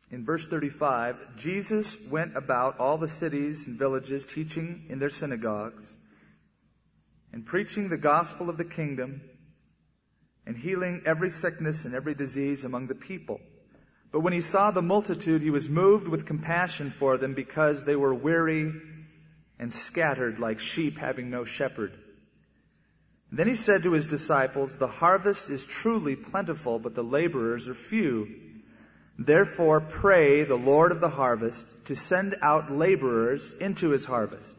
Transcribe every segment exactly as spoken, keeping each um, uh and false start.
In verse thirty-five, Jesus went about all the cities and villages, teaching in their synagogues, and preaching the gospel of the kingdom, and healing every sickness and every disease among the people. But when he saw the multitude, he was moved with compassion for them, because they were weary and scattered like sheep having no shepherd. Then he said to his disciples, "The harvest is truly plentiful, but the laborers are few. Therefore pray the Lord of the harvest to send out laborers into his harvest."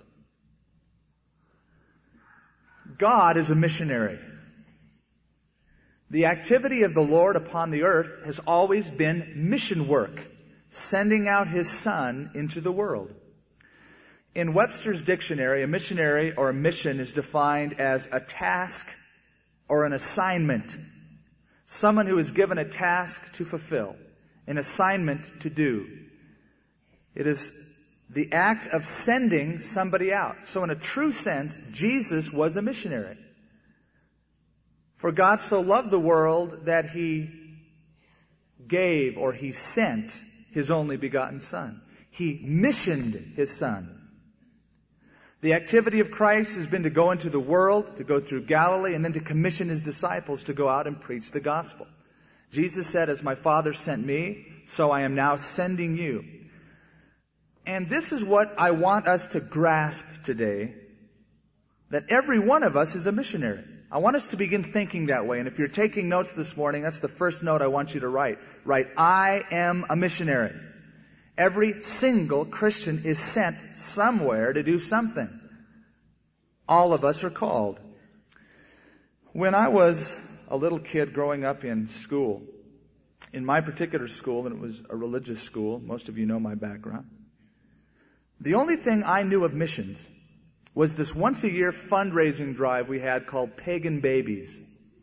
God is a missionary. The activity of the Lord upon the earth has always been mission work, sending out his Son into the world. In Webster's dictionary, a missionary or a mission is defined as a task or an assignment. Someone who is given a task to fulfill, an assignment to do. It is the act of sending somebody out. So in a true sense, Jesus was a missionary. For God so loved the world that he gave, or he sent, his only begotten Son. He missioned his Son. The activity of Christ has been to go into the world, to go through Galilee, and then to commission his disciples to go out and preach the gospel. Jesus said, "As my Father sent me, so I am now sending you." And this is what I want us to grasp today, that every one of us is a missionary. I want us to begin thinking that way. And if you're taking notes this morning, that's the first note I want you to write. Write, "I am a missionary." Every single Christian is sent somewhere to do something. All of us are called. When I was a little kid growing up in school, in my particular school, and it was a religious school, most of you know my background, the only thing I knew of missions was this once a year fundraising drive we had called Pagan Babies.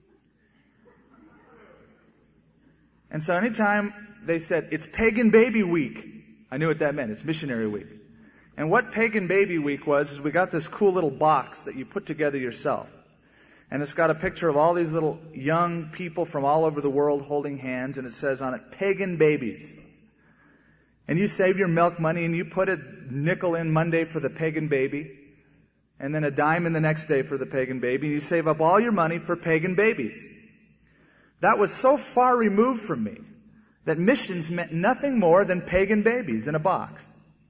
And so anytime they said, "It's Pagan Baby Week," I knew what that meant. It's Missionary Week. And what Pagan Baby Week was, is we got this cool little box that you put together yourself. And it's got a picture of all these little young people from all over the world holding hands, and it says on it, "Pagan Babies." And you save your milk money, and you put a nickel in Monday for the pagan baby, and then a dime in the next day for the pagan baby, and you save up all your money for pagan babies. That was so far removed from me that missions meant nothing more than pagan babies in a box.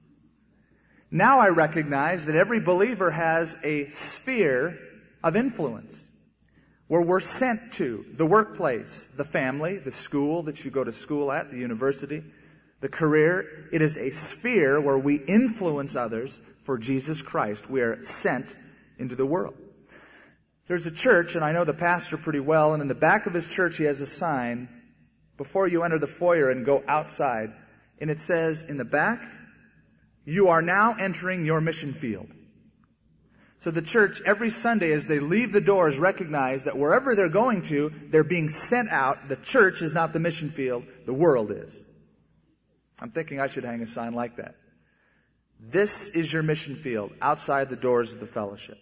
Now I recognize that every believer has a sphere of influence where we're sent to: the workplace, the family, the school that you go to school at, the university, the career. It is a sphere where we influence others for Jesus Christ. We are sent into the world. There's a church, and I know the pastor pretty well, and in the back of his church he has a sign before you enter the foyer and go outside. And it says in the back, "You are now entering your mission field." So the church, every Sunday as they leave the doors, recognize that wherever they're going to, they're being sent out. The church is not the mission field, the world is. I'm thinking I should hang a sign like that. This is your mission field, outside the doors of the fellowship.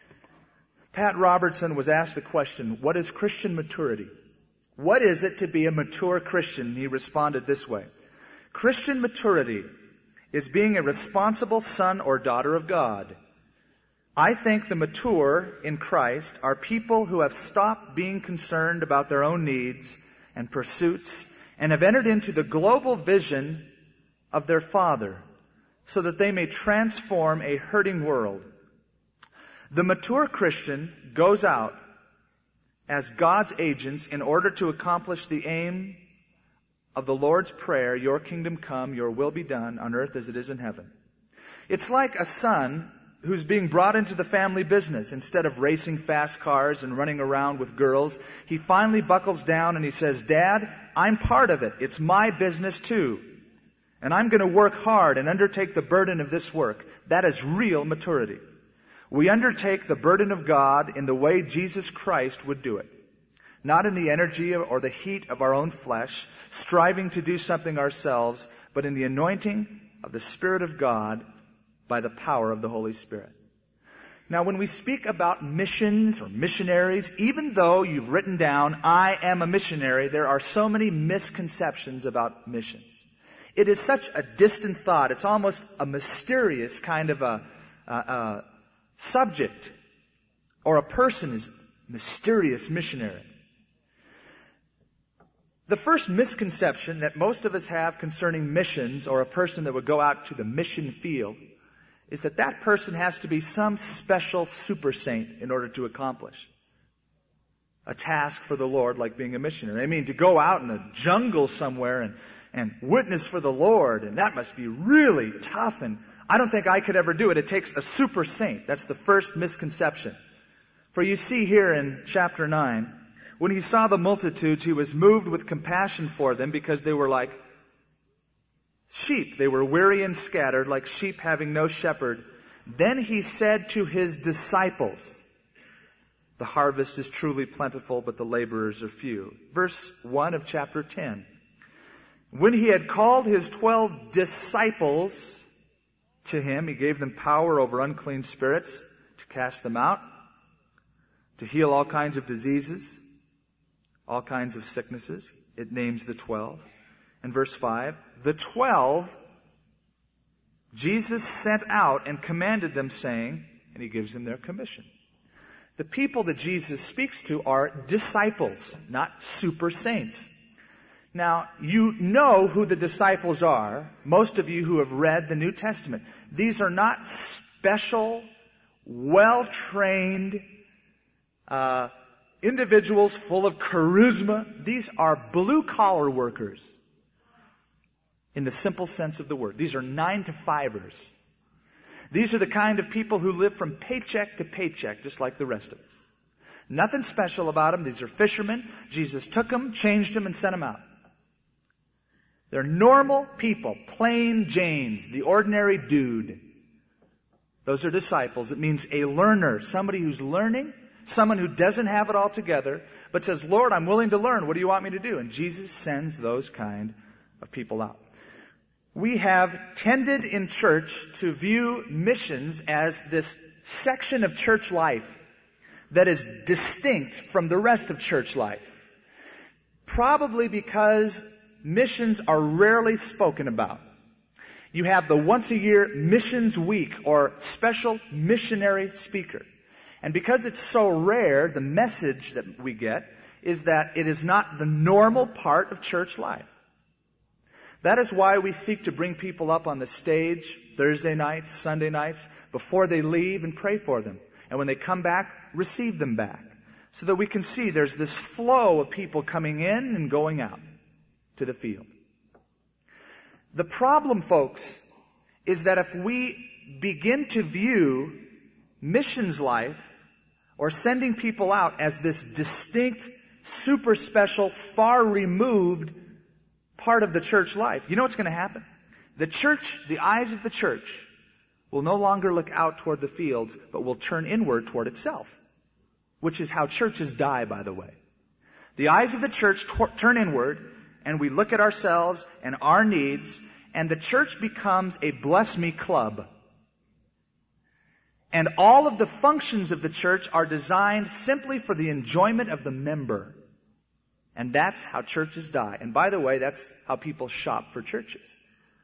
Pat Robertson was asked the question, "What is Christian maturity? What is it to be a mature Christian?" He responded this way: "Christian maturity is being a responsible son or daughter of God. I think the mature in Christ are people who have stopped being concerned about their own needs and pursuits and have entered into the global vision of their Father so that they may transform a hurting world. The mature Christian goes out as God's agents in order to accomplish the aim of the Lord's Prayer, 'Your kingdom come, your will be done on earth as it is in heaven.' It's like a son who's being brought into the family business. Instead of racing fast cars and running around with girls, he finally buckles down and he says, 'Dad, I'm part of it. It's my business too. And I'm going to work hard and undertake the burden of this work.' That is real maturity. We undertake the burden of God in the way Jesus Christ would do it. Not in the energy or the heat of our own flesh, striving to do something ourselves, but in the anointing of the Spirit of God by the power of the Holy Spirit." Now, when we speak about missions or missionaries, even though you've written down, "I am a missionary," there are so many misconceptions about missions. it is such a distant thought. It's almost a mysterious kind of a, a, a subject, or a person is mysterious missionary. The first misconception that most of us have concerning missions, or a person that would go out to the mission field, is that that person has to be some special super saint in order to accomplish a task for the Lord, like being a missionary. I mean, to go out in the jungle somewhere and, and witness for the Lord, and that must be really tough, and I don't think I could ever do it. It takes a super saint. That's the first misconception. For you see here in chapter nine, when he saw the multitudes, he was moved with compassion for them, because they were like sheep. They were weary and scattered, like sheep having no shepherd. Then he said to his disciples, the harvest is truly plentiful, but the laborers are few. Verse one of chapter ten. When he had called his twelve disciples to him, he gave them power over unclean spirits to cast them out, to heal all kinds of diseases, all kinds of sicknesses. It names the twelve. And verse five, the twelve Jesus sent out and commanded them, saying, and he gives them their commission. The people that Jesus speaks to are disciples, not super saints. Now, you know who the disciples are, most of you who have read the New Testament. These are not special, well-trained, uh, individuals full of charisma. These are blue-collar workers in the simple sense of the word. These are nine-to-fivers. These are the kind of people who live from paycheck to paycheck, just like the rest of us. Nothing special about them. These are fishermen. Jesus took them, changed them, and sent them out. They're normal people, plain Janes, the ordinary dude. Those are disciples. It means a learner, somebody who's learning, someone who doesn't have it all together, but says, Lord, I'm willing to learn. What do you want me to do? And Jesus sends those kind of people out. We have tended in church to view missions as this section of church life that is distinct from the rest of church life. Probably because missions are rarely spoken about. You have the once a year missions week or special missionary speaker. And because it's so rare, the message that we get is that it is not the normal part of church life. That is why we seek to bring people up on the stage Thursday nights, Sunday nights, before they leave, and pray for them. And when they come back, receive them back. So that we can see there's this flow of people coming in and going out to the field. The problem, folks, is that if we begin to view missions life or sending people out as this distinct, super special, far removed part of the church life, you know what's going to happen? The church, the eyes of the church, will no longer look out toward the fields, but will turn inward toward itself. Which is how churches die, by the way. The eyes of the church t- turn inward, and we look at ourselves and our needs, and the church becomes a bless me club. And all of the functions of the church are designed simply for the enjoyment of the member. And that's how churches die. And by the way, that's how people shop for churches.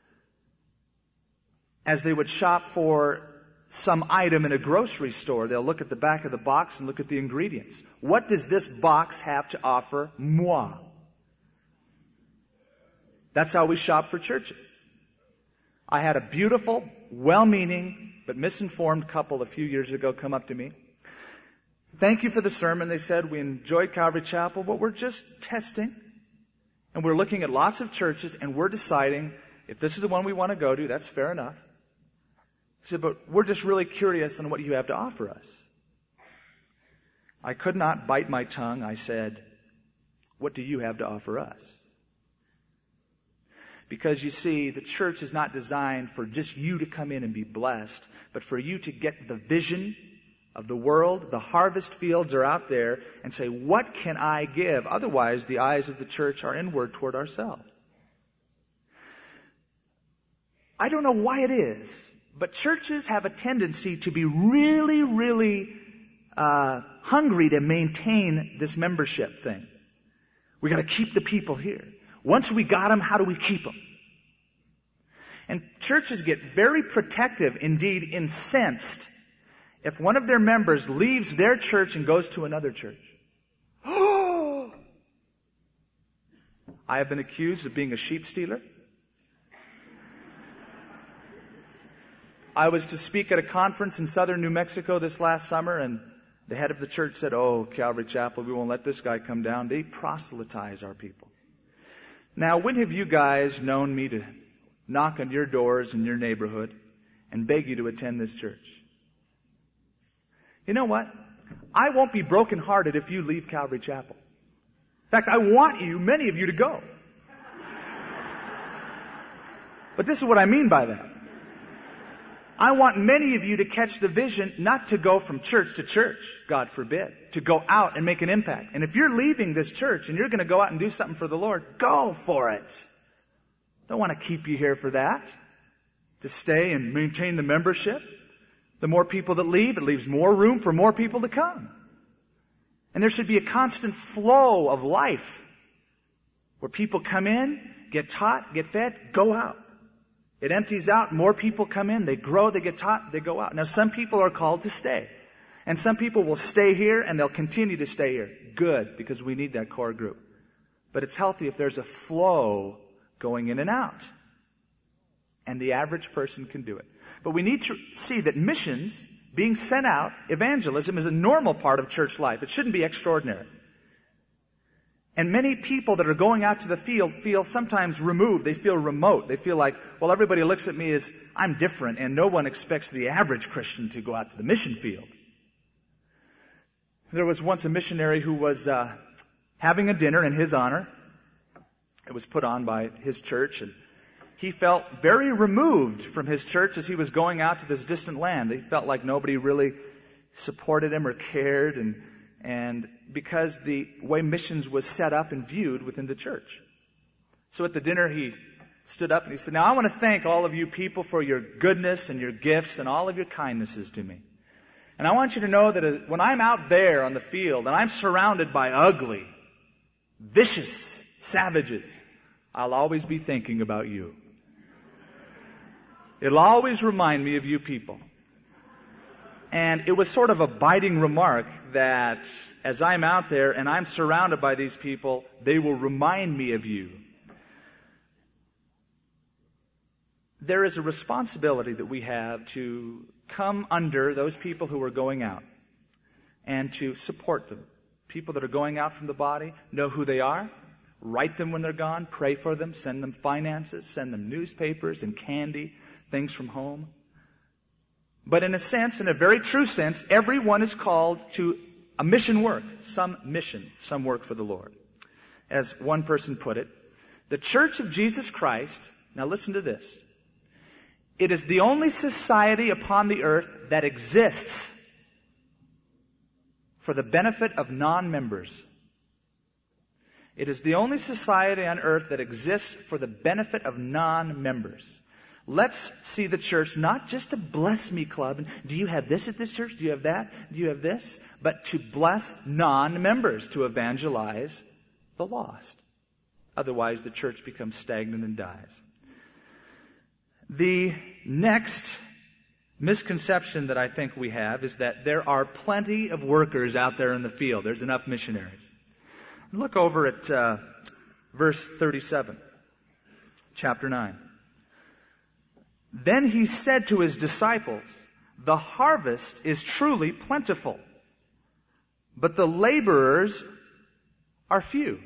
As they would shop for some item in a grocery store, they'll look at the back of the box and look at the ingredients. What does this box have to offer moi? That's how we shop for churches. I had a beautiful, well-meaning, but misinformed couple a few years ago come up to me. Thank you for the sermon. They said, we enjoyed Calvary Chapel, but we're just testing. And we're looking at lots of churches, and we're deciding if this is the one we want to go to. That's fair enough. I said, but we're just really curious on what you have to offer us. I could not bite my tongue. I said, what do you have to offer us? Because you see, the church is not designed for just you to come in and be blessed, but for you to get the vision of the world. The harvest fields are out there, and say, what can I give? Otherwise, the eyes of the church are inward toward ourselves. I don't know why it is, but churches have a tendency to be really, really uh, hungry to maintain this membership thing. We got to keep the people here. Once we got them, how do we keep them? And churches get very protective, indeed incensed, if one of their members leaves their church and goes to another church. I have been accused of being a sheep stealer. I was to speak at a conference in southern New Mexico this last summer, and the head of the church said, "Oh, Calvary Chapel, we won't let this guy come down. They proselytize our people." Now, when have you guys known me to knock on your doors in your neighborhood and beg you to attend this church? You know what? I won't be brokenhearted if you leave Calvary Chapel. In fact, I want you, many of you, to go. But this is what I mean by that. I want many of you to catch the vision not to go from church to church, God forbid, to go out and make an impact. And if you're leaving this church and you're going to go out and do something for the Lord, go for it. Don't want to keep you here for that, to stay and maintain the membership. The more people that leave, it leaves more room for more people to come. And there should be a constant flow of life where people come in, get taught, get fed, go out. It empties out, more people come in, they grow, they get taught, they go out. Now some people are called to stay. And some people will stay here and they'll continue to stay here. Good, because we need that core group. But it's healthy if there's a flow going in and out. And the average person can do it. But we need to see that missions, being sent out, evangelism, is a normal part of church life. It shouldn't be extraordinary. And many people that are going out to the field feel sometimes removed. They feel remote. They feel like, well, everybody looks at me as I'm different, and no one expects the average Christian to go out to the mission field. There was once a missionary who was uh, having a dinner in his honor. It was put on by his church, and he felt very removed from his church as he was going out to this distant land. He felt like nobody really supported him or cared, and and because the way missions was set up and viewed within the church. So at the dinner he stood up and he said, "Now I want to thank all of you people for your goodness and your gifts and all of your kindnesses to me. And I want you to know that when I'm out there on the field and I'm surrounded by ugly, vicious savages, I'll always be thinking about you. It'll always remind me of you people." And it was sort of a biting remark that as I'm out there and I'm surrounded by these people, they will remind me of you. There is a responsibility that we have to come under those people who are going out and to support them. People that are going out from the body, know who they are, write them when they're gone, pray for them, send them finances, send them newspapers and candy, things from home. But in a sense, in a very true sense, everyone is called to a mission work, some mission, some work for the Lord. As one person put it, the Church of Jesus Christ, now listen to this, it is the only society upon the earth that exists for the benefit of non-members. It is the only society on earth that exists for the benefit of non-members. Let's see the church not just a bless me club. Do you have this at this church? Do you have that? Do you have this? But to bless non-members, to evangelize the lost. Otherwise, the church becomes stagnant and dies. The next misconception that I think we have is that there are plenty of workers out there in the field. There's enough missionaries. Look over at uh, verse thirty-seven, chapter nine. Then he said to his disciples, "The harvest is truly plentiful, but the laborers are few."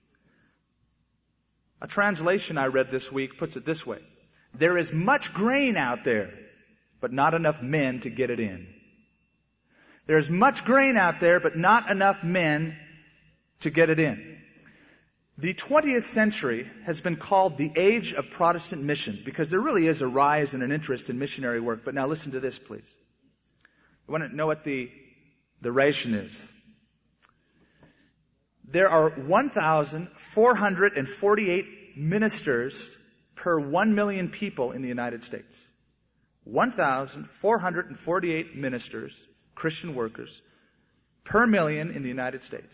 A translation I read this week puts it this way: there is much grain out there, but not enough men to get it in. There's much grain out there, but not enough men to get it in. The twentieth century has been called the age of Protestant missions because there really is a rise and an interest in missionary work. But now listen to this, please. You want to know what the, the ration is? There are one thousand four hundred forty-eight ministers per one million people in the United States. one thousand four hundred forty-eight ministers, Christian workers, per million in the United States.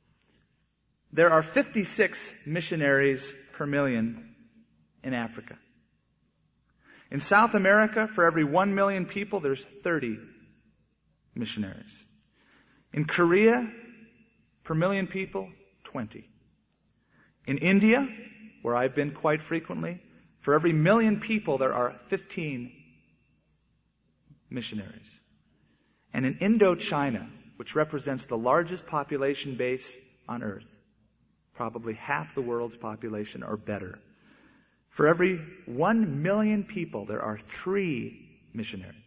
There are fifty-six missionaries per million in Africa. In South America, for every one million people, there's thirty missionaries. In Korea, per million people, twenty. In India, where I've been quite frequently, for every million people, there are fifteen missionaries. And in Indochina, which represents the largest population base on earth, probably half the world's population or better, for every one million people, there are three missionaries.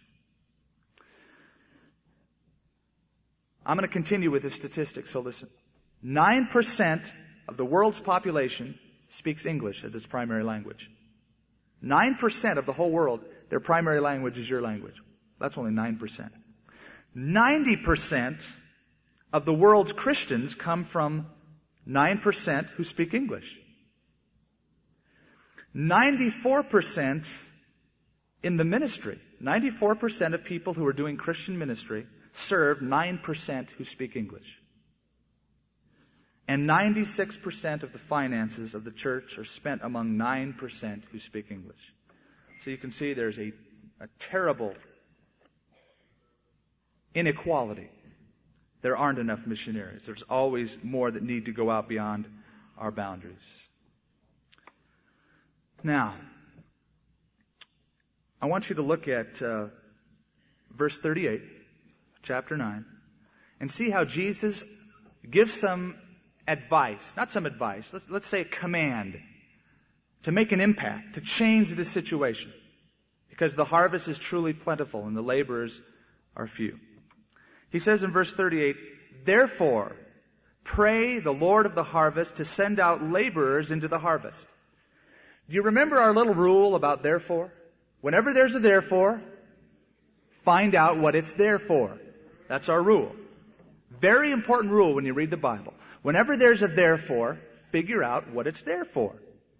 I'm going to continue with this statistic, so listen. Nine percent of the world's population speaks English as its primary language. Nine percent of the whole world, their primary language is your language. That's only nine percent. Ninety percent of the world's Christians come from nine percent who speak English. Ninety-four percent in the ministry. Ninety-four percent of people who are doing Christian ministry serve nine percent who speak English. And ninety-six percent of the finances of the church are spent among nine percent who speak English. So you can see there's a, a terrible inequality. There aren't enough missionaries. There's always more that need to go out beyond our boundaries. Now, I want you to look at uh, verse thirty-eight, chapter nine, and see how Jesus gives some advice, not some advice, let's, let's say a command to make an impact, to change the situation. Because the harvest is truly plentiful and the laborers are few. He says in verse thirty-eight, "Therefore, pray the Lord of the harvest to send out laborers into the harvest." Do you remember our little rule about therefore? Whenever there's a therefore, find out what it's there for. That's our rule. Very important rule when you read the Bible. Whenever there's a therefore, figure out what it's there for.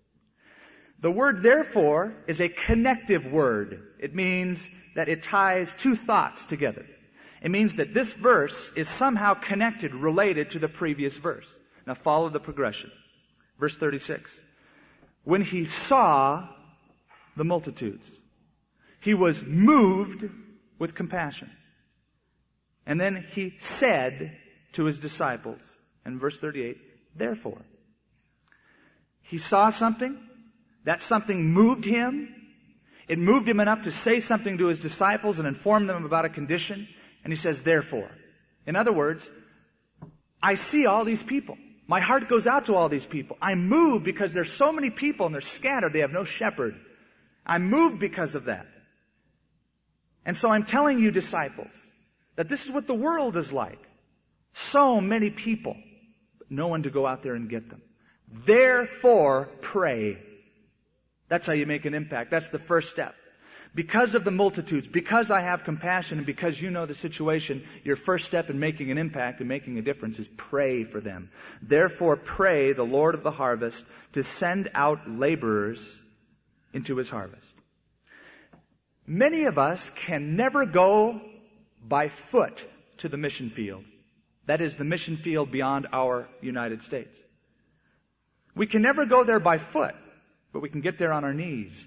The word therefore is a connective word. It means that it ties two thoughts together. It means that this verse is somehow connected, related to the previous verse. Now follow the progression. Verse thirty-six. When he saw the multitudes, he was moved with compassion. And then he said to his disciples, in verse thirty-eight, therefore. He saw something. That something moved him. It moved him enough to say something to his disciples and inform them about a condition. And he says, therefore. In other words, I see all these people. My heart goes out to all these people. I'm moved because there's so many people and they're scattered. They have no shepherd. I'm moved because of that. And so I'm telling you, disciples, that this is what the world is like. So many people, but no one to go out there and get them. Therefore, pray. That's how you make an impact. That's the first step. Because of the multitudes, because I have compassion, and because you know the situation, your first step in making an impact and making a difference is pray for them. Therefore, pray the Lord of the harvest to send out laborers into his harvest. Many of us can never go by foot to the mission field. That is the mission field beyond our United States. We can never go there by foot, but we can get there on our knees.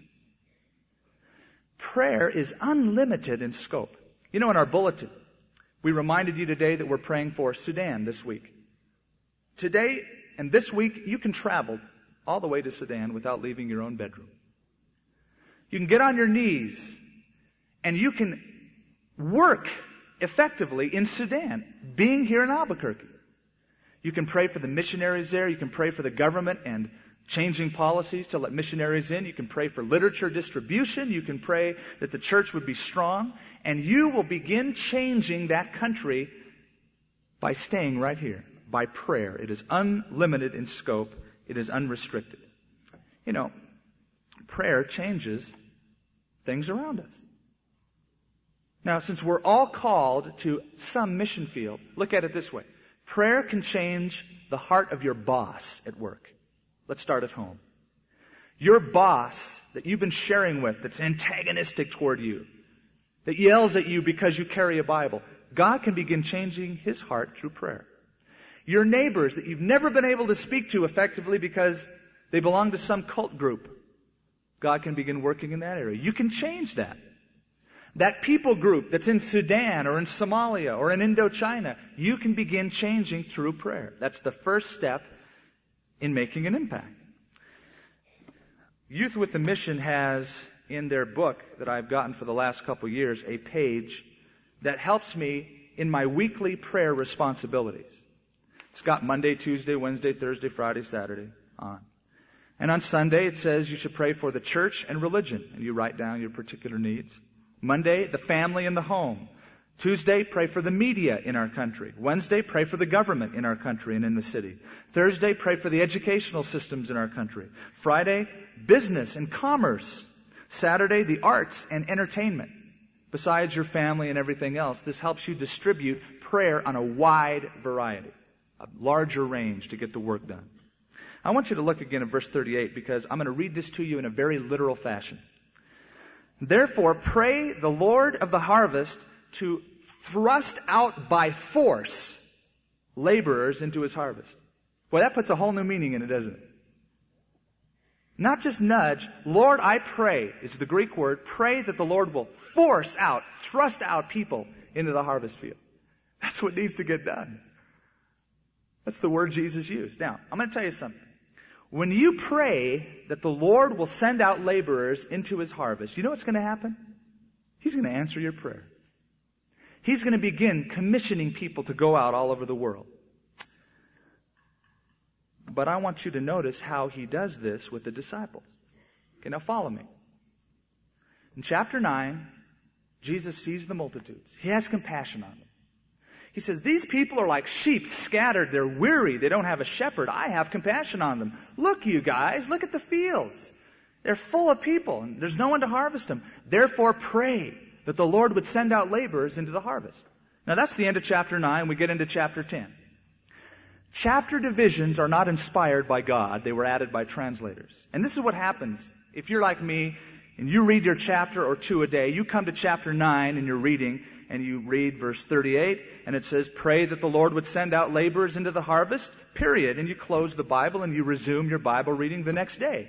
Prayer is unlimited in scope. You know, in our bulletin, we reminded you today that we're praying for Sudan this week. Today and this week, you can travel all the way to Sudan without leaving your own bedroom. You can get on your knees and you can work effectively in Sudan, being here in Albuquerque. You can pray for the missionaries there. You can pray for the government and changing policies to let missionaries in. You can pray for literature distribution. You can pray that the church would be strong. And you will begin changing that country by staying right here, by prayer. It is unlimited in scope. It is unrestricted. You know, prayer changes things around us. Now, since we're all called to some mission field, look at it this way. Prayer can change the heart of your boss at work. Let's start at home. Your boss that you've been sharing with, that's antagonistic toward you, that yells at you because you carry a Bible, God can begin changing his heart through prayer. Your neighbors that you've never been able to speak to effectively because they belong to some cult group, God can begin working in that area. You can change that. That people group that's in Sudan or in Somalia or in Indochina, you can begin changing through prayer. That's the first step in making an impact. Youth with a Mission has in their book that I've gotten for the last couple of years a page that helps me in my weekly prayer responsibilities. It's got Monday, Tuesday, Wednesday, Thursday, Friday, Saturday on. And on Sunday it says you should pray for the church and religion, and you write down your particular needs. Monday, the family and the home. Tuesday, pray for the media in our country. Wednesday, pray for the government in our country and in the city. Thursday, pray for the educational systems in our country. Friday, business and commerce. Saturday, the arts and entertainment. Besides your family and everything else, this helps you distribute prayer on a wide variety, a larger range to get the work done. I want you to look again at verse thirty-eight because I'm going to read this to you in a very literal fashion. Therefore, pray the Lord of the harvest to thrust out by force laborers into his harvest. Boy, that puts a whole new meaning in it, doesn't it? Not just nudge. Lord, I pray, is the Greek word. Pray that the Lord will force out, thrust out people into the harvest field. That's what needs to get done. That's the word Jesus used. Now, I'm going to tell you something. When you pray that the Lord will send out laborers into his harvest, you know what's going to happen? He's going to answer your prayer. He's going to begin commissioning people to go out all over the world. But I want you to notice how he does this with the disciples. Okay, now follow me. In chapter nine, Jesus sees the multitudes. He has compassion on them. He says, these people are like sheep scattered. They're weary. They don't have a shepherd. I have compassion on them. Look, you guys, look at the fields. They're full of people, and there's no one to harvest them. Therefore, pray that the Lord would send out laborers into the harvest. Now, that's the end of chapter nine. We get into chapter ten. Chapter divisions are not inspired by God. They were added by translators. And this is what happens. If you're like me, and you read your chapter or two a day, you come to chapter nine and you're reading, and you read verse thirty-eight, and it says, pray that the Lord would send out laborers into the harvest, period. And you close the Bible and you resume your Bible reading the next day.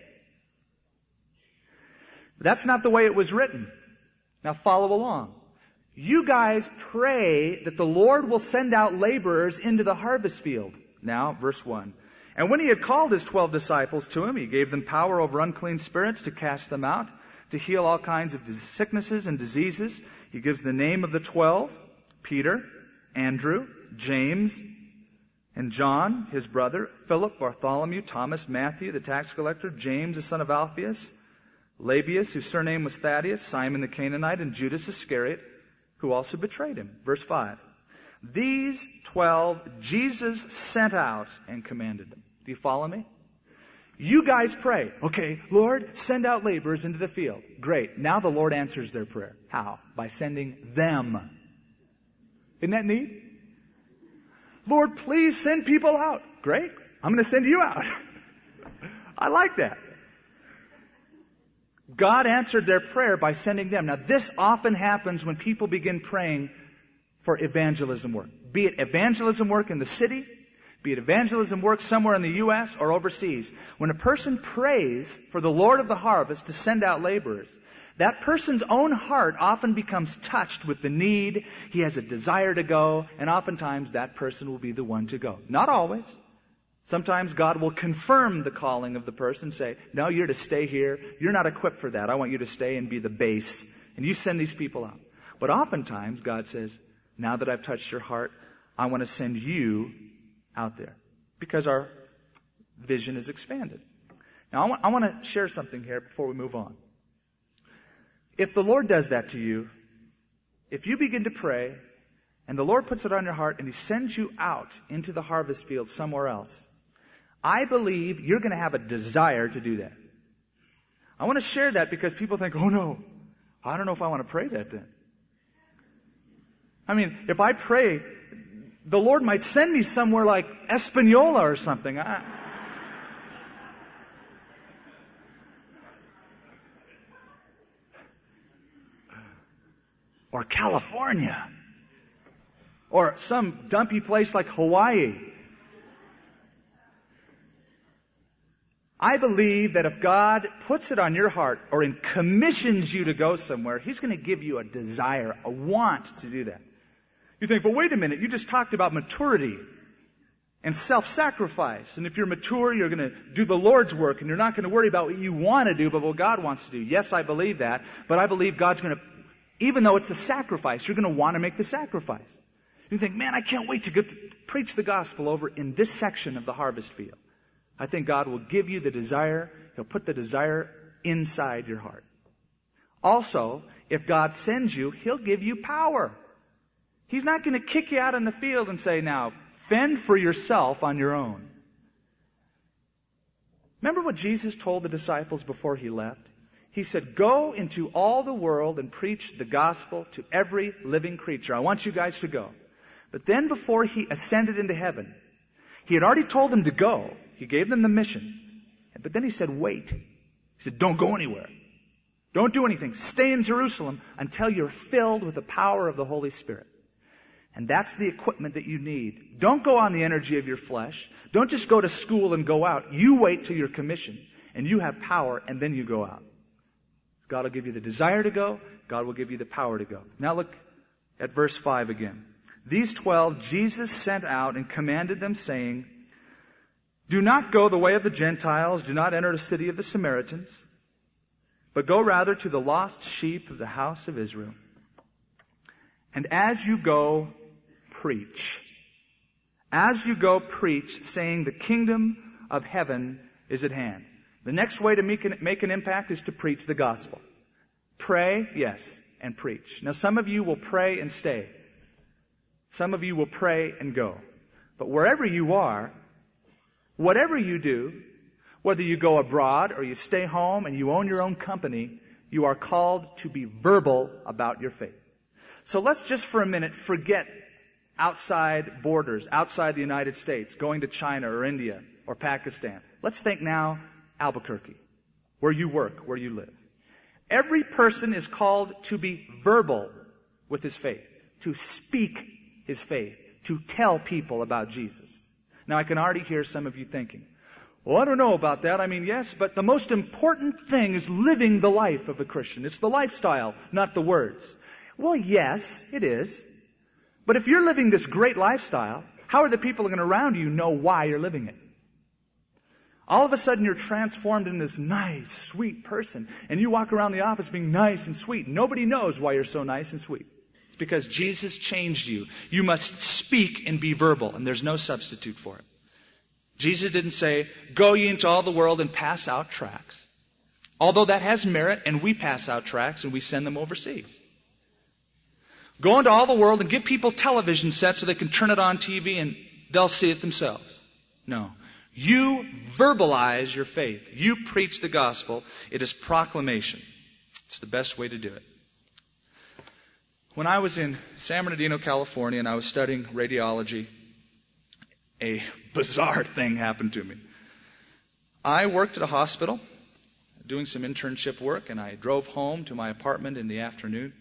That's not the way it was written. Now follow along. You guys pray that the Lord will send out laborers into the harvest field. Now, verse one. And when he had called his twelve disciples to him, he gave them power over unclean spirits to cast them out, to heal all kinds of sicknesses and diseases. He gives the name of the twelve, Peter, Andrew, James, and John, his brother, Philip, Bartholomew, Thomas, Matthew, the tax collector, James, the son of Alphaeus, Labius, whose surname was Thaddeus, Simon the Canaanite, and Judas Iscariot, who also betrayed him. Verse five. These twelve Jesus sent out and commanded them. Do you follow me? You guys pray. Okay, Lord, send out laborers into the field. Great. Now the Lord answers their prayer. How? By sending them. Isn't that neat? Lord, please send people out. Great. I'm going to send you out. I like that. God answered their prayer by sending them. Now, this often happens when people begin praying for evangelism work. Be it evangelism work in the city, be it evangelism work somewhere in the U S or overseas. When a person prays for the Lord of the harvest to send out laborers, that person's own heart often becomes touched with the need. He has a desire to go, and oftentimes that person will be the one to go. Not always. Sometimes God will confirm the calling of the person, say, no, you're to stay here. You're not equipped for that. I want you to stay and be the base. And you send these people out. But oftentimes God says, now that I've touched your heart, I want to send you out there. Because our vision is expanded. Now, I want, I want to share something here before we move on. If the Lord does that to you, if you begin to pray, and the Lord puts it on your heart, and He sends you out into the harvest field somewhere else, I believe you're going to have a desire to do that. I want to share that because people think, oh no, I don't know if I want to pray that then. I mean, if I pray, the Lord might send me somewhere like Espanola or something. I, or California. Or some dumpy place like Hawaii. I believe that if God puts it on your heart or commissions you to go somewhere, He's going to give you a desire, a want to do that. You think, but wait a minute, you just talked about maturity and self-sacrifice. And if you're mature, you're going to do the Lord's work and you're not going to worry about what you want to do, but what God wants to do. Yes, I believe that, but I believe God's going to, even though it's a sacrifice, you're going to want to make the sacrifice. You think, man, I can't wait to get to preach the gospel over in this section of the harvest field. I think God will give you the desire. He'll put the desire inside your heart. Also, if God sends you, He'll give you power. He's not going to kick you out in the field and say, now, fend for yourself on your own. Remember what Jesus told the disciples before He left? He said, go into all the world and preach the gospel to every living creature. I want you guys to go. But then before He ascended into heaven, He had already told them to go. He gave them the mission. But then He said, wait. He said, don't go anywhere. Don't do anything. Stay in Jerusalem until you're filled with the power of the Holy Spirit. And that's the equipment that you need. Don't go on the energy of your flesh. Don't just go to school and go out. You wait till you're commissioned and you have power and then you go out. God will give you the desire to go. God will give you the power to go. Now look at verse five again. These twelve Jesus sent out and commanded them, saying, do not go the way of the Gentiles. Do not enter the city of the Samaritans, but go rather to the lost sheep of the house of Israel. And as you go, preach. As you go, preach, saying the kingdom of heaven is at hand. The next way to make an, make an impact is to preach the gospel. Pray, yes, and preach. Now some of you will pray and stay. Some of you will pray and go. But wherever you are, whatever you do, whether you go abroad or you stay home and you own your own company, you are called to be verbal about your faith. So let's just for a minute forget outside borders, outside the United States, going to China or India or Pakistan. Let's think now Albuquerque, where you work, where you live. Every person is called to be verbal with his faith, to speak his faith, to tell people about Jesus. Now I can already hear some of you thinking, well, I don't know about that. I mean, yes, but the most important thing is living the life of a Christian. It's the lifestyle, not the words. Well, yes, it is. But if you're living this great lifestyle, how are the people around you know why you're living it? All of a sudden you're transformed in this nice, sweet person, and you walk around the office being nice and sweet. Nobody knows why you're so nice and sweet. It's because Jesus changed you. You must speak and be verbal, and there's no substitute for it. Jesus didn't say, go ye into all the world and pass out tracts. Although that has merit, and we pass out tracts and we send them overseas. Go into all the world and give people television sets so they can turn it on T V and they'll see it themselves. No. You verbalize your faith. You preach the gospel. It is proclamation. It's the best way to do it. When I was in San Bernardino, California, and I was studying radiology, a bizarre thing happened to me. I worked at a hospital, doing some internship work, and I drove home to my apartment in the afternoon,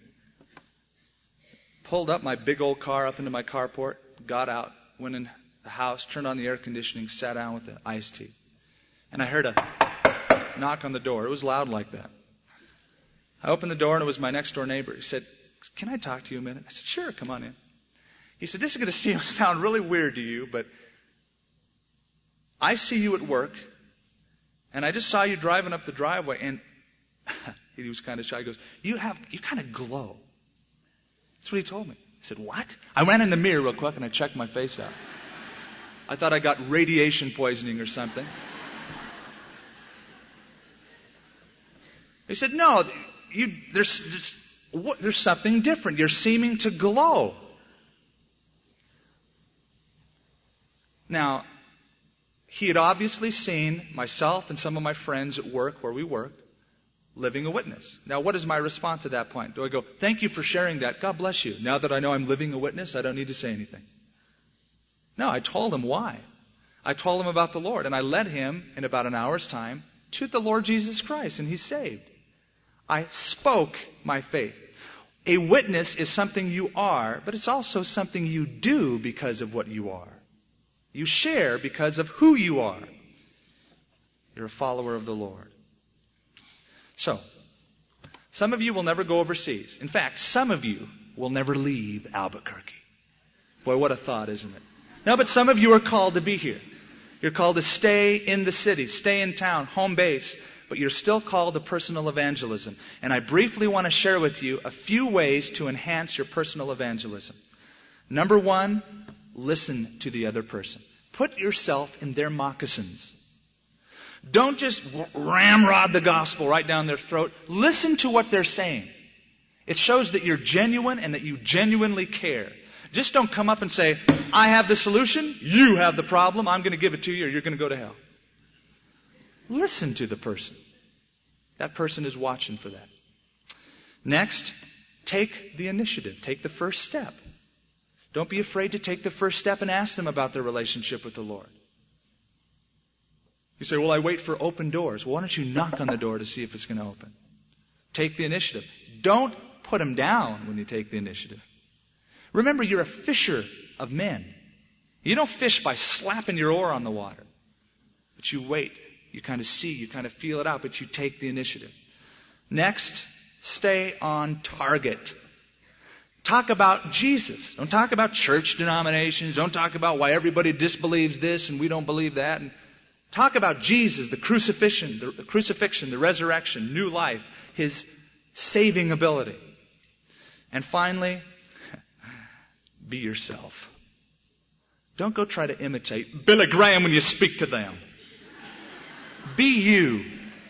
pulled up my big old car up into my carport, got out, went in the house, turned on the air conditioning, sat down with the iced tea. And I heard a knock on the door. It was loud like that. I opened the door, and it was my next door neighbor. He said, can I talk to you a minute? I said, sure, come on in. He said, this is going to seem, sound really weird to you, but I see you at work, and I just saw you driving up the driveway, and he was kind of shy. He goes, you have, you kind of glow. That's what he told me. I said, what? I ran in the mirror real quick, and I checked my face out. I thought I got radiation poisoning or something. He said, no, you, there's, there's, there's something different. You're seeming to glow. Now, he had obviously seen myself and some of my friends at work where we worked living a witness. Now, what is my response at that point? Do I go, thank you for sharing that. God bless you. Now that I know I'm living a witness, I don't need to say anything. No, I told him why. I told him about the Lord, and I led him in about an hour's time to the Lord Jesus Christ, and he's saved. I spoke my faith. A witness is something you are, but it's also something you do because of what you are. You share because of who you are. You're a follower of the Lord. So, some of you will never go overseas. In fact, some of you will never leave Albuquerque. Boy, what a thought, isn't it? No, but some of you are called to be here. You're called to stay in the city, stay in town, home base, but you're still called to personal evangelism. And I briefly want to share with you a few ways to enhance your personal evangelism. Number one, listen to the other person. Put yourself in their moccasins. Don't just ramrod the gospel right down their throat. Listen to what they're saying. It shows that you're genuine and that you genuinely care. Just don't come up and say, I have the solution, you have the problem, I'm going to give it to you or you're going to go to hell. Listen to the person. That person is watching for that. Next, take the initiative. Take the first step. Don't be afraid to take the first step and ask them about their relationship with the Lord. You say, well, I wait for open doors. Well, why don't you knock on the door to see if it's going to open? Take the initiative. Don't put them down when you take the initiative. Remember, you're a fisher of men. You don't fish by slapping your oar on the water. But you wait. You kind of see. You kind of feel it out. But you take the initiative. Next, stay on target. Talk about Jesus. Don't talk about church denominations. Don't talk about why everybody disbelieves this and we don't believe that. And talk about Jesus, the crucifixion, the, the crucifixion, the resurrection, new life, His saving ability. And finally, be yourself. Don't go try to imitate Billy Graham when you speak to them. Be you.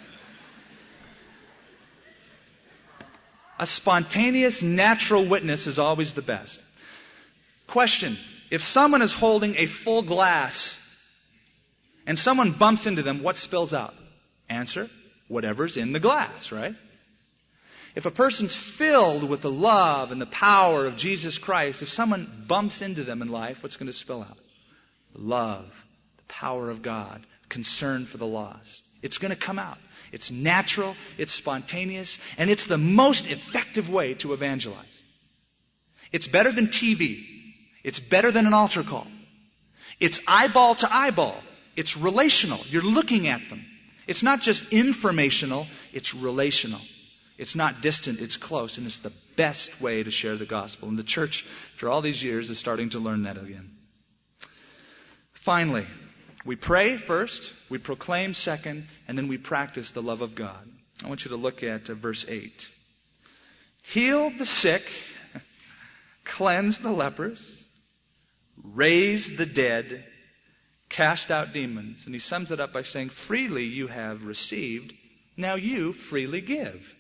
A spontaneous, natural witness is always the best. Question. If someone is holding a full glass and someone bumps into them, what spills out? Answer. Whatever's in the glass, right? If a person's filled with the love and the power of Jesus Christ, if someone bumps into them in life, what's going to spill out? Love, the power of God, concern for the lost. It's going to come out. It's natural, it's spontaneous, and it's the most effective way to evangelize. It's better than T V. It's better than an altar call. It's eyeball to eyeball. It's relational. You're looking at them. It's not just informational, it's relational. It's not distant, it's close, and it's the best way to share the gospel. And the church, for all these years, is starting to learn that again. Finally, we pray first, we proclaim second, and then we practice the love of God. I want you to look at uh, verse eight. Heal the sick, cleanse the lepers, raise the dead, cast out demons. And he sums it up by saying, freely you have received, now you freely give.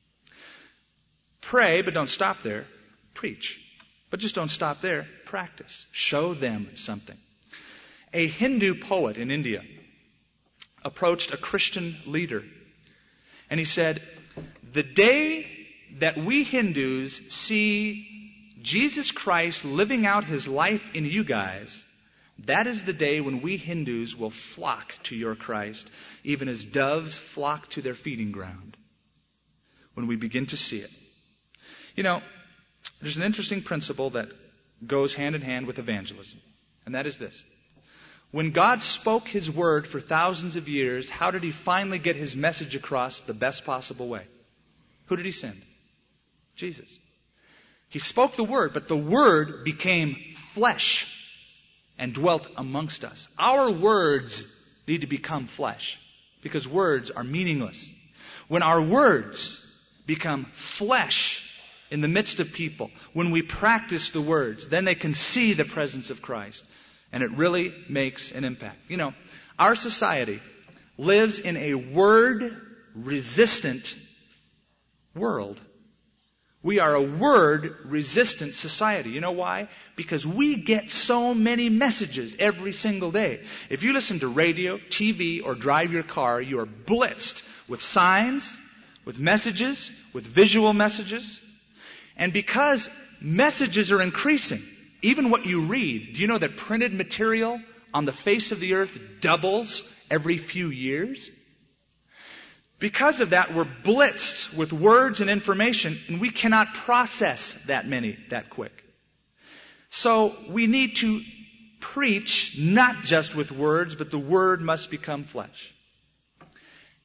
Pray, but don't stop there. Preach. But just don't stop there. Practice. Show them something. A Hindu poet in India approached a Christian leader. And he said, the day that we Hindus see Jesus Christ living out His life in you guys, that is the day when we Hindus will flock to your Christ, even as doves flock to their feeding ground. When we begin to see it. You know, there's an interesting principle that goes hand in hand with evangelism. And that is this. When God spoke His word for thousands of years, how did He finally get His message across the best possible way? Who did He send? Jesus. He spoke the word, but the word became flesh and dwelt amongst us. Our words need to become flesh because words are meaningless. When our words become flesh in the midst of people, when we practice the words, then they can see the presence of Christ. And it really makes an impact. You know, our society lives in a word-resistant world. We are a word-resistant society. You know why? Because we get so many messages every single day. If you listen to radio, T V, or drive your car, you are blitzed with signs, with messages, with visual messages. And because messages are increasing, even what you read, do you know that printed material on the face of the earth doubles every few years? Because of that, we're blitzed with words and information, and we cannot process that many that quick. So we need to preach not just with words, but the word must become flesh.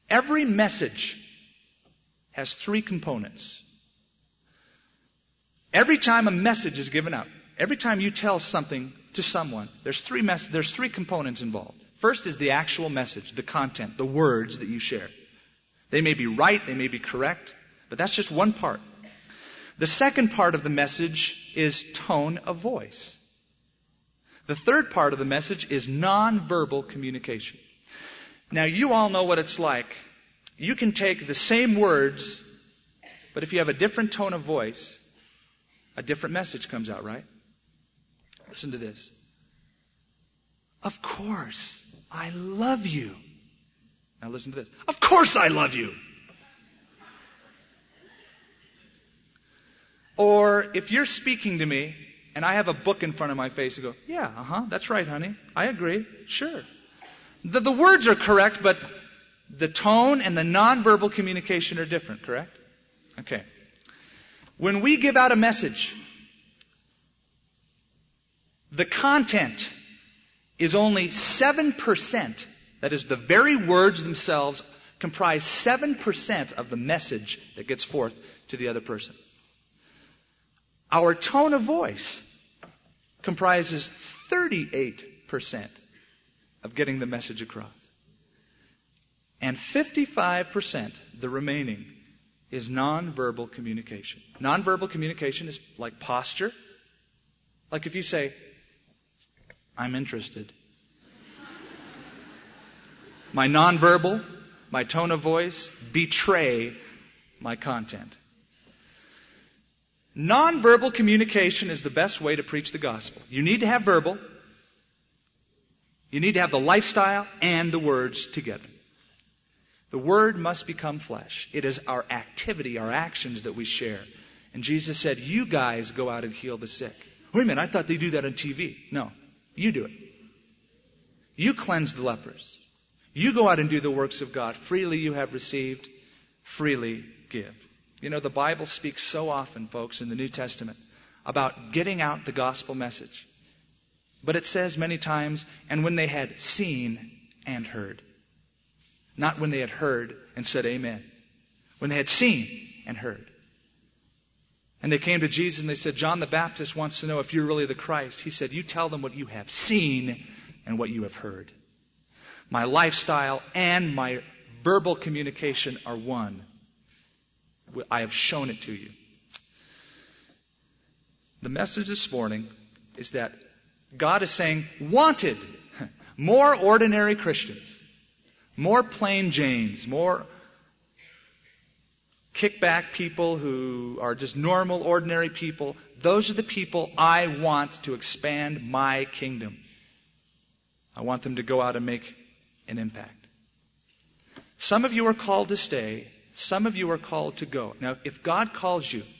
Every message has three components. Every time a message is given out, every time you tell something to someone, there's three mes- there's three components involved. First is the actual message, the content, the words that you share. They may be right, they may be correct, but that's just one part. The second part of the message is tone of voice. The third part of the message is nonverbal communication. Now, you all know what it's like. You can take the same words, but if you have a different tone of voice, a different message comes out, right? Listen to this. Of course, I love you. Now listen to this. Of course I love you. Or if you're speaking to me and I have a book in front of my face, you go, yeah, uh-huh, that's right, honey. I agree. Sure. The, the words are correct, but the tone and the nonverbal communication are different, correct? Okay. When we give out a message, the content is only seven percent. That is, the very words themselves comprise seven percent of the message that gets forth to the other person. Our tone of voice comprises thirty-eight percent of getting the message across. And fifty-five percent, the remaining, is nonverbal communication. Nonverbal communication is like posture. Like if you say, I'm interested. My nonverbal, my tone of voice, betray my content. Nonverbal communication is the best way to preach the gospel. You need to have verbal. You need to have the lifestyle and the words together. The word must become flesh. It is our activity, our actions that we share. And Jesus said, you guys go out and heal the sick. Wait a minute, I thought they do that on T V. No, you do it. You cleanse the lepers. You go out and do the works of God. Freely you have received, freely give. You know, the Bible speaks so often, folks, in the New Testament about getting out the gospel message. But it says many times, and when they had seen and heard. Not when they had heard and said amen. When they had seen and heard. And they came to Jesus and they said, John the Baptist wants to know if you're really the Christ. He said, you tell them what you have seen and what you have heard. My lifestyle and my verbal communication are one. I have shown it to you. The message this morning is that God is saying, wanted, more ordinary Christians, more plain Janes, more kickback people who are just normal, ordinary people. Those are the people I want to expand my kingdom. I want them to go out and make an impact. Some of you are called to stay. Some of you are called to go. Now, if God calls you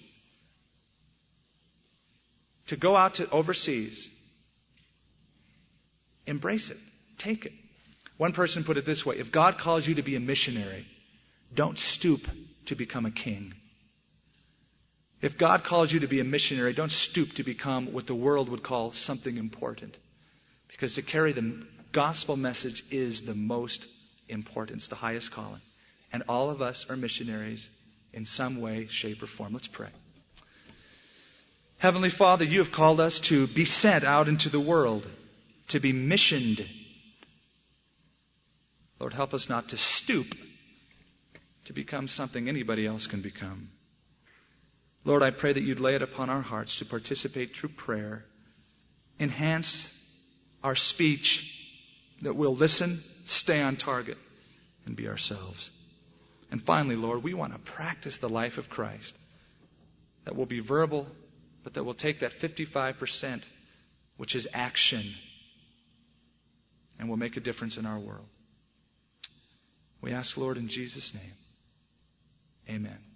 to go out to overseas, embrace it. Take it. One person put it this way. If God calls you to be a missionary, don't stoop to become a king. If God calls you to be a missionary, don't stoop to become what the world would call something important. Because to carry the gospel message is the most important. It's the highest calling. And all of us are missionaries in some way, shape, or form. Let's pray. Heavenly Father, you have called us to be sent out into the world, to be missioned. Lord, help us not to stoop to become something anybody else can become. Lord, I pray that you'd lay it upon our hearts to participate through prayer. Enhance our speech, that we'll listen, stay on target, and be ourselves. And finally, Lord, we want to practice the life of Christ that will be verbal, but that will take that fifty-five percent, which is action, and will make a difference in our world. We ask, Lord, in Jesus' name, amen.